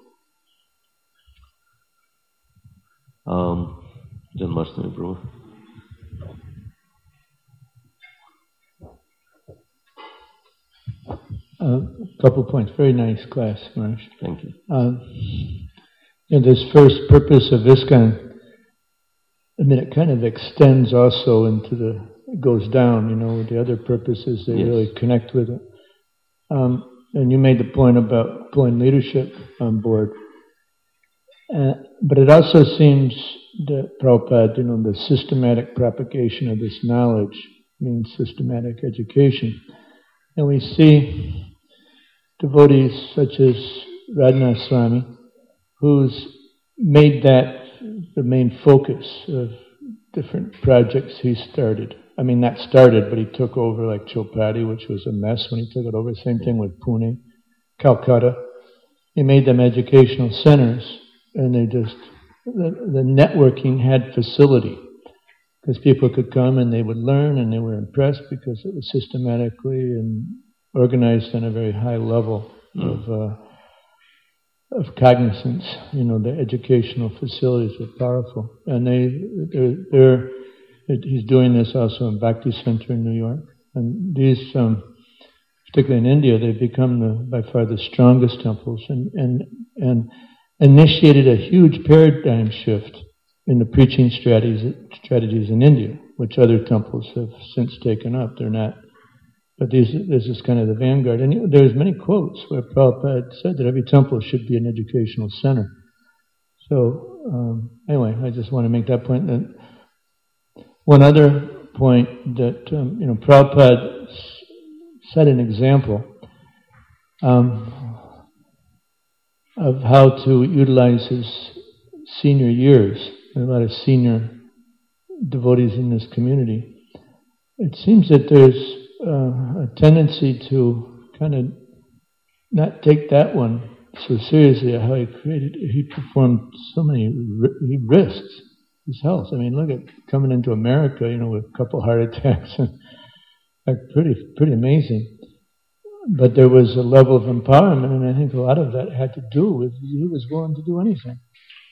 Janmashtami, Prabhu. A couple points. Very nice class, Maharaj. Thank you. This first purpose of ISKCON, it kind of extends also into it goes down, with the other purposes, they really connect with it. And you made the point about pulling leadership on board. But it also seems that Prabhupada, the systematic propagation of this knowledge means systematic education. And we see devotees such as Radhanath Swami, who's made that the main focus of different projects he started. Not started, but he took over like Chopati, which was a mess when he took it over. Same thing with Pune, Calcutta. He made them educational centers, and the networking had facility. Because people could come and they would learn and they were impressed because it was systematically and organized on a very high level. of cognizance. You know, the educational facilities are powerful, and he's doing this also in Bhakti Center in New York, and these, particularly in India, they've become by far the strongest temples, and initiated a huge paradigm shift in the preaching strategies in India, which other temples have since taken up. They're not, but this is kind of the vanguard. And there's many quotes where Prabhupada said that every temple should be an educational center. So anyway, I just want to make that point. And one other point that Prabhupada set an example of how to utilize his senior years. There are a lot of senior devotees in this community. It seems that there's a tendency to kind of not take that one so seriously. How he performed so many, he risks his health. I mean, look at coming into America, with a couple heart attacks, pretty amazing. But there was a level of empowerment, and I think a lot of that had to do with he was willing to do anything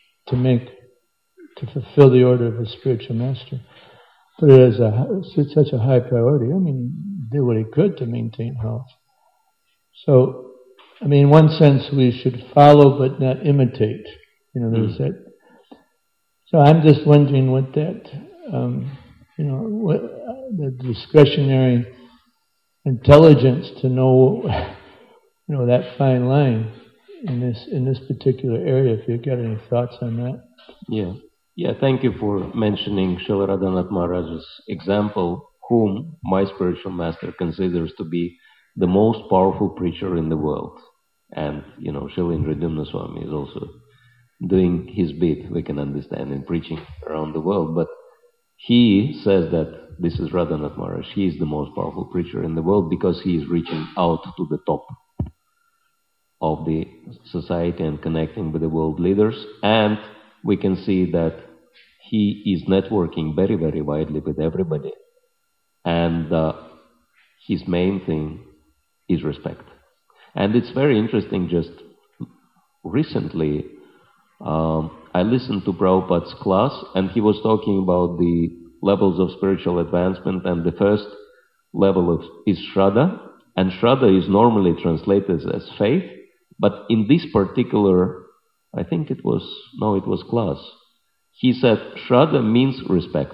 to fulfill the order of his spiritual master. Put it as such a high priority. I mean, he did what he could to maintain health. So, I mean, in one sense, we should follow but not imitate. There's that. So I'm just wondering what that, what the discretionary intelligence to know, that fine line in this particular area. If you've got any thoughts on that. Yeah. Thank you for mentioning Srila Radhanath Maharaj's example, whom my spiritual master considers to be the most powerful preacher in the world. And Srila Indradyumna Swami is also doing his bit, we can understand, in preaching around the world. But he says that this is Radhanath Maharaj. He is the most powerful preacher in the world because he is reaching out to the top of the society and connecting with the world leaders. And we can see that he is networking very, very widely with everybody. And his main thing is respect. And it's very interesting, just recently, I listened to Prabhupada's class, and he was talking about the levels of spiritual advancement, and the first level is Shraddha, and Shraddha is normally translated as faith, but in this particular, I think it was class, he said Shraddha means respect.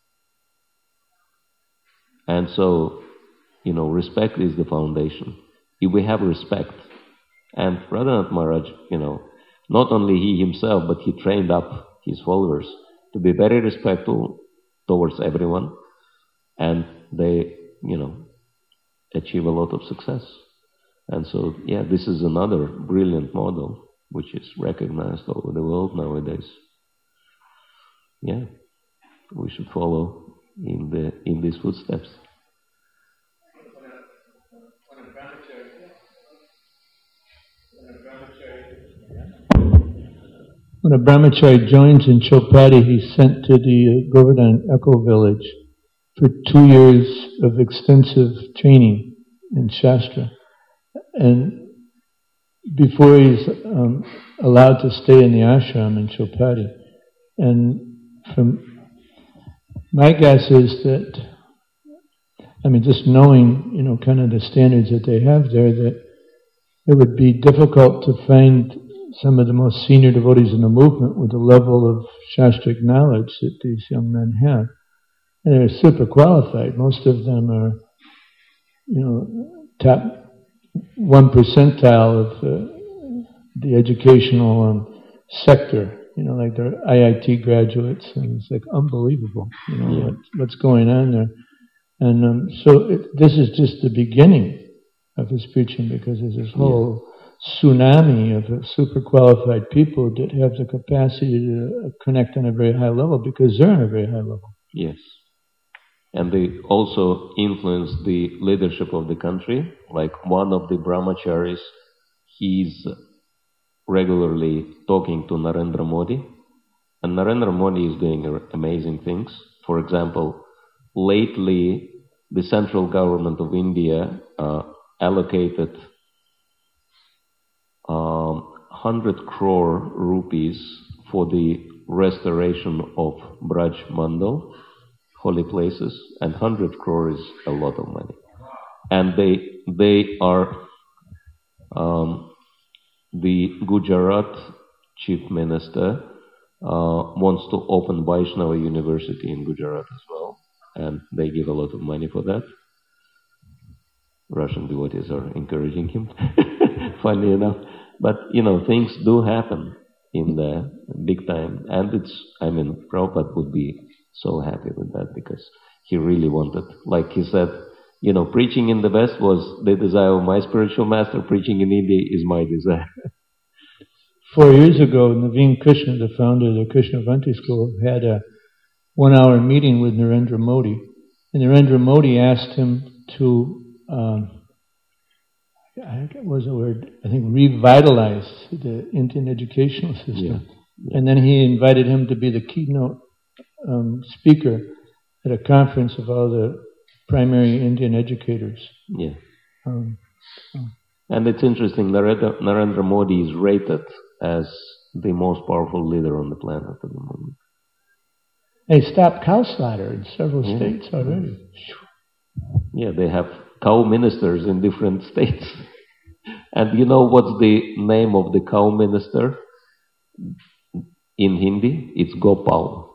And so, respect is the foundation. If we have respect, and Radhanath Maharaj, not only he himself, but he trained up his followers to be very respectful towards everyone, and they, achieve a lot of success. And so, this is another brilliant model which is recognized all over the world nowadays. We should follow in these footsteps. When a brahmachari joins in Chopati, he's sent to the Govardhan Echo Village for 2 years of extensive training in Shastra. And before he's allowed to stay in the ashram in Chopati. And from my guess is that, just knowing, kind of the standards that they have there, that it would be difficult to find some of the most senior devotees in the movement with the level of Shastric knowledge that these young men have. And they're super qualified. Most of them are, top 1 percentile of the educational sector. Like they're IIT graduates, and it's like unbelievable, what's going on there. And this is just the beginning of his preaching, because there's this whole tsunami of super qualified people that have the capacity to connect on a very high level because they're on a very high level. Yes. And they also influence the leadership of the country. Like one of the brahmacharis, he's regularly talking to Narendra Modi. And Narendra Modi is doing amazing things. For example, lately the central government of India allocated 100 crore rupees for the restoration of Braj Mandal, holy places, and 100 crore is a lot of money. And they are the Gujarat chief minister wants to open Vaishnava University in Gujarat as well, and they give a lot of money for that. Russian devotees are encouraging him, funny enough. But, things do happen in the big time, and Prabhupada would be so happy with that because he really wanted, like he said, preaching in the West was the desire of my spiritual master, preaching in India is my desire. 4 years ago, Naveen Krishna, the founder of the Krishna Bhakti School, had a 1-hour meeting with Narendra Modi, and Narendra Modi asked him to revitalize the Indian educational system. Yeah. And then he invited him to be the keynote speaker at a conference of all the primary Indian educators. Yeah. And it's interesting, Narendra Modi is rated as the most powerful leader on the planet at the moment. They stopped cow slaughter in several states already. Yeah, they have cow ministers in different states. And you know what's the name of the cow minister in Hindi? It's Gopal.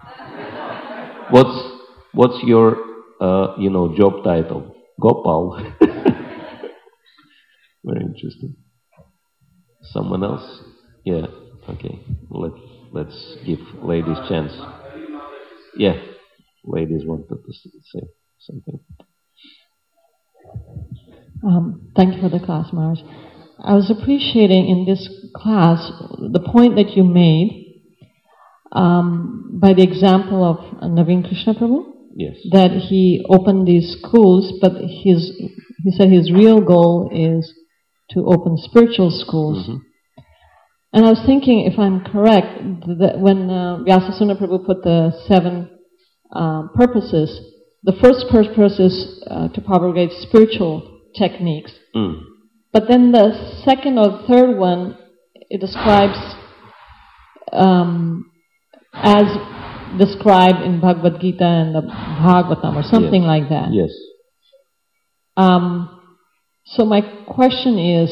What's your job title? Gopal. Very interesting. Someone else? Yeah. Okay. Let's give ladies chance. Yeah. Ladies wanted to say something. Thank you for the class, Maharaj. I was appreciating in this class the point that you made by the example of Naveen Krishna Prabhu. Yes. That he opened these schools, but he said his real goal is to open spiritual schools. Mm-hmm. And I was thinking, if I'm correct, that when Vyasasuna Prabhu put the 7 purposes, the first purpose is to propagate spiritual techniques. Mm. But then the second or third one, it describes as described in Bhagavad Gita and the Bhagavatam or something like that. Yes. So my question is,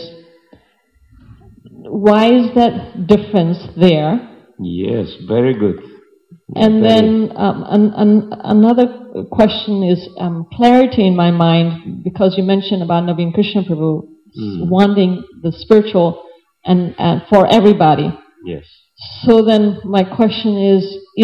why is that difference there? Yes, very good. And then another question is clarity in my mind, because you mentioned about Naveen Krishna Prabhu wanting the spiritual and for everybody. Yes. So then my question is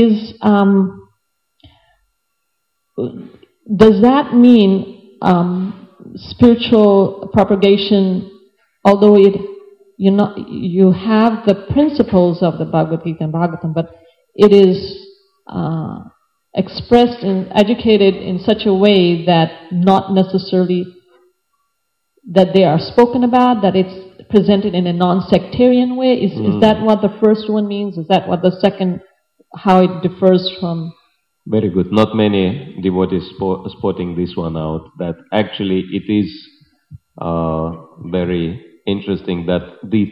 does that mean spiritual propagation, although you have the principles of the Bhagavad Gita and Bhagavatam, but it is expressed and educated in such a way that not necessarily that they are spoken about, that it's presented in a non-sectarian way? Is that what the first one means? Is that what the second, how it differs from? Very good. Not many devotees spotting this one out, that actually it is very interesting that the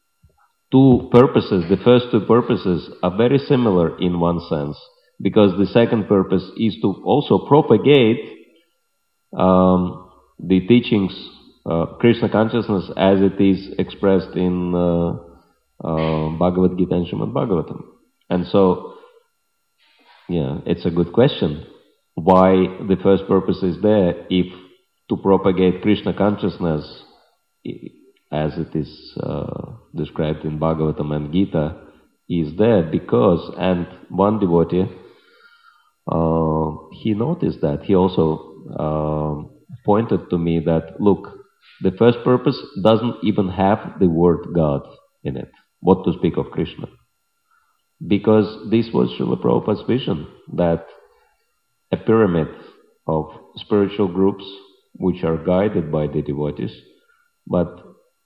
first two purposes are very similar in one sense, because the second purpose is to also propagate the teachings, Krishna consciousness as it is expressed in Bhagavad Gita and Srimad Bhagavatam. And so, yeah, it's a good question. Why the first purpose is there if to propagate Krishna consciousness as it is described in Bhagavatam and Gita is there? Because, and one devotee, he noticed that. He also pointed to me that, look, the first purpose doesn't even have the word God in it. What to speak of Krishna? Because this was Srila Prabhupada's vision, that a pyramid of spiritual groups which are guided by the devotees, but,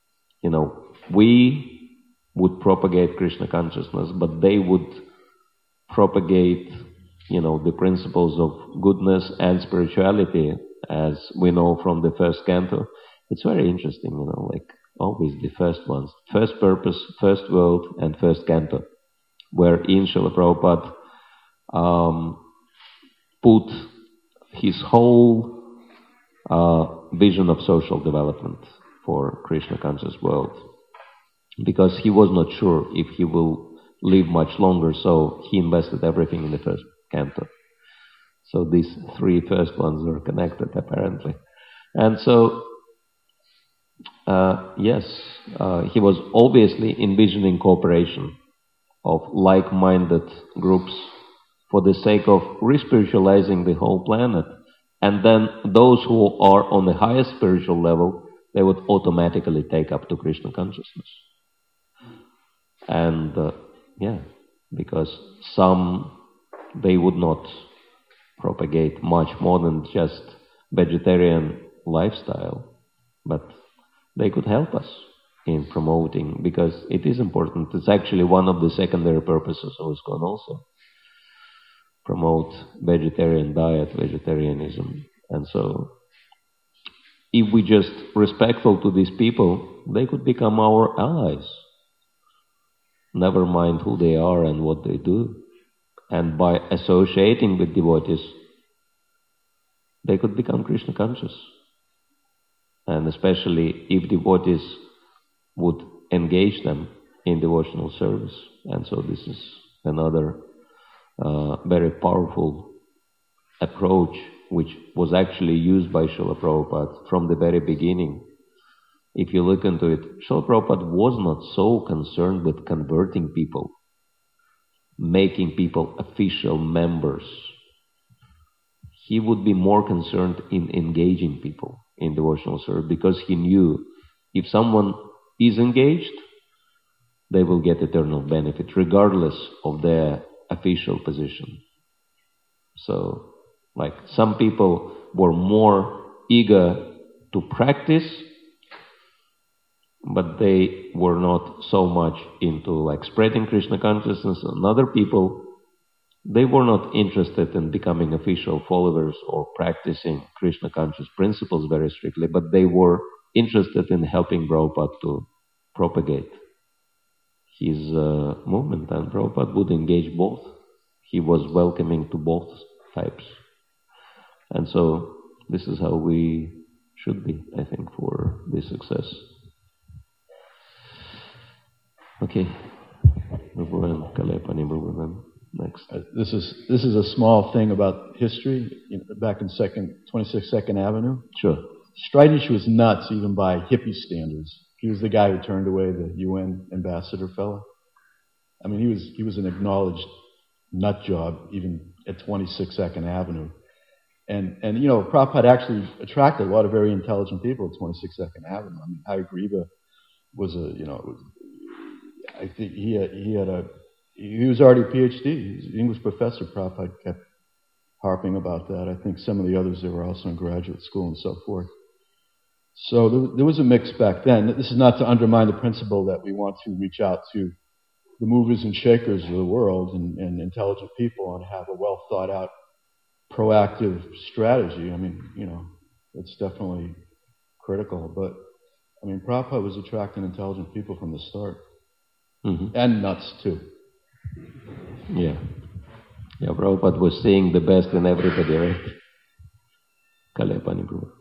we would propagate Krishna consciousness, but they would propagate, the principles of goodness and spirituality, as we know from the first canto. It's very interesting, like always the first ones. First purpose, first world, and first canto, wherein Srila Prabhupada put his whole vision of social development for Krishna conscious world, because he was not sure if he will live much longer, so he invested everything in the first canto. So these three first ones are connected apparently. And so, yes, he was obviously envisioning cooperation of like-minded groups for the sake of re-spiritualizing the whole planet. And then those who are on the highest spiritual level, they would automatically take up to Krishna consciousness. And because they would not propagate much more than just vegetarian lifestyle, but they could help us in promoting, because it is important. It's actually one of the secondary purposes of ISKCON also. Promote vegetarian diet, vegetarianism. And so, if we just respectful to these people, they could become our allies. Never mind who they are and what they do. And by associating with devotees, they could become Krishna conscious. And especially if devotees would engage them in devotional service. And so this is another very powerful approach, which was actually used by Srila Prabhupada from the very beginning. If you look into it, Srila Prabhupada was not so concerned with converting people, making people official members. He would be more concerned in engaging people in devotional service, because he knew if someone is engaged, they will get eternal benefit regardless of their official position. So, like, some people were more eager to practice, but they were not so much into like spreading Krishna consciousness. And other people, they were not interested in becoming official followers or practicing Krishna conscious principles very strictly, but they were interested in helping Prabhupada to propagate his movement, and Prabhupada would engage both. He was welcoming to both types. And so this is how we should be, I think, for this success. Okay. Next. This is a small thing about history. Back in 26 Second Avenue. Sure. Stridish was nuts, even by hippie standards. He was the guy who turned away the UN ambassador fellow. I mean, he was an acknowledged nut job, even at 26 Second Avenue. And you know, Prabhupada actually attracted a lot of very intelligent people at 26 Second Avenue. I mean, Hayagriva was I think he was already a PhD. He was an English professor. Prabhupada kept harping about that. I think some of the others, they were also in graduate school and so forth. So there was a mix back then. This is not to undermine the principle that we want to reach out to the movers and shakers of the world and intelligent people and have a well thought out, proactive strategy. I mean, you know, it's definitely critical. But, I mean, Prabhupada was attracting intelligent people from the start. Mm-hmm. And nuts, too. Yeah. Yeah, Prabhupada was seeing the best in everybody, right? Kalyapani Prabhupada.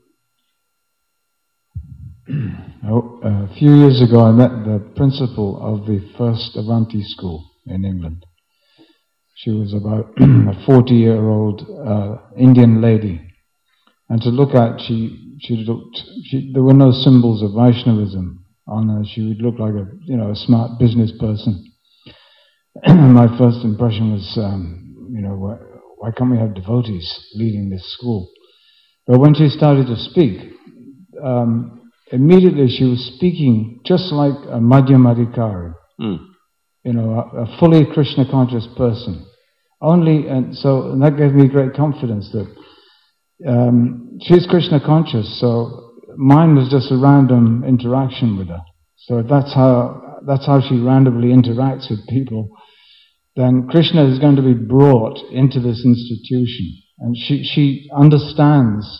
A few years ago, I met the principal of the first Avanti school in England. She was about a 40-year-old Indian lady. And to look at, there were no symbols of Vaishnavism on her. She would look like a smart business person. My first impression was, why can't we have devotees leading this school? But when she started to speak, immediately she was speaking just like a Madhyamadikari, a fully Krishna conscious person. And that gave me great confidence that she's Krishna conscious, so mine was just a random interaction with her. So that's how she randomly interacts with people. Then Krishna is going to be brought into this institution, and she understands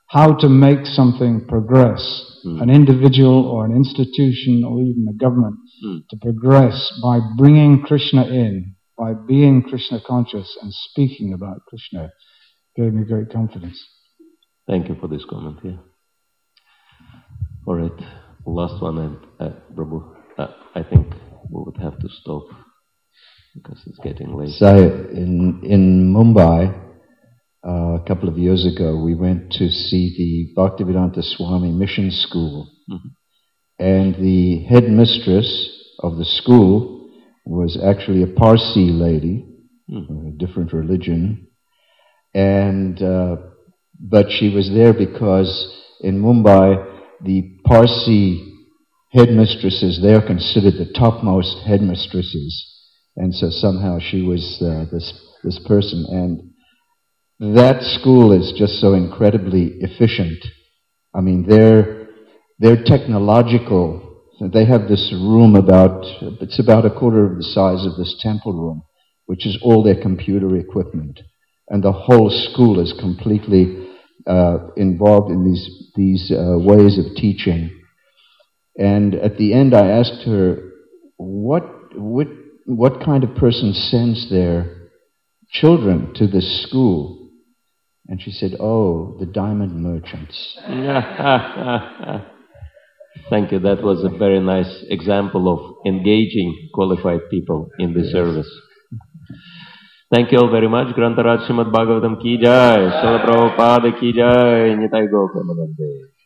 how to make something progress, an individual or an institution or even a government, to progress by bringing Krishna in, by being Krishna conscious and speaking about Krishna, gave me great confidence. Thank you for this comment, yeah. All right, last one, and Prabhu, I think we would have to stop because it's getting late. So in Mumbai, a couple of years ago, we went to see the Bhaktivedanta Swami Mission School. And the headmistress of the school was actually a Parsi lady, a different religion. And but she was there because in Mumbai, the Parsi headmistresses, they are considered the topmost headmistresses. And so somehow she was this person. And that school is just so incredibly efficient. I mean, they're technological. They have this room it's about a quarter of the size of this temple room, which is all their computer equipment. And the whole school is completely involved in these ways of teaching. And at the end I asked her, what kind of person sends their children to this school? And she said, oh, the diamond merchants. Thank you. That was a very nice example of engaging qualified people in the service. Thank you all very much. Grantaraj Srimad Bhagavatam ki jai, Srila Prabhupada ki jai, Nitai Gaur Premanande.